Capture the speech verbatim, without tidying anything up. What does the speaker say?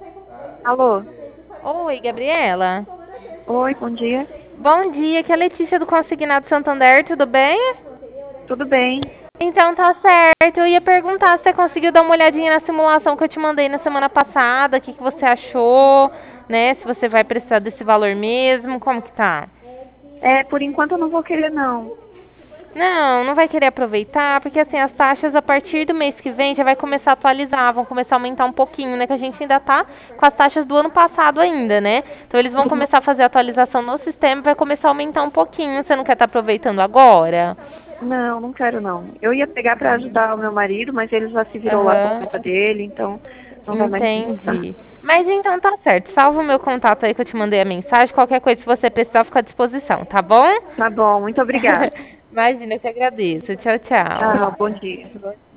Alô? Oi, Gabriela. Oi, bom dia. Bom dia, aqui é a Letícia do Consignado Santander, tudo bem? Tudo bem? Então tá certo. Eu ia perguntar se você conseguiu dar uma olhadinha na simulação que eu te mandei na semana passada, o que, que você achou, né? Se você vai precisar desse valor mesmo, como que tá? É, por enquanto eu não vou querer, não. Não, não vai querer aproveitar, porque assim, as taxas a partir do mês que vem já vai começar a atualizar, vão começar a aumentar um pouquinho, né? Que a gente ainda tá com as taxas do ano passado ainda, né? Então eles vão Uhum. começar a fazer a atualização no sistema e vai começar a aumentar um pouquinho. Você não quer estar aproveitando agora? Não, não quero, não. Eu ia pegar pra ajudar o meu marido, mas ele já se virou lá com a Aham, conta dele, então não vai mais precisar. entendi. Mas então tá certo. Salva o meu contato aí que eu te mandei a mensagem. Qualquer coisa, se você precisar, fica à disposição, tá bom? Tá bom, muito obrigada. Imagina, eu que agradeço. Tchau, Tchau, tchau. bom dia.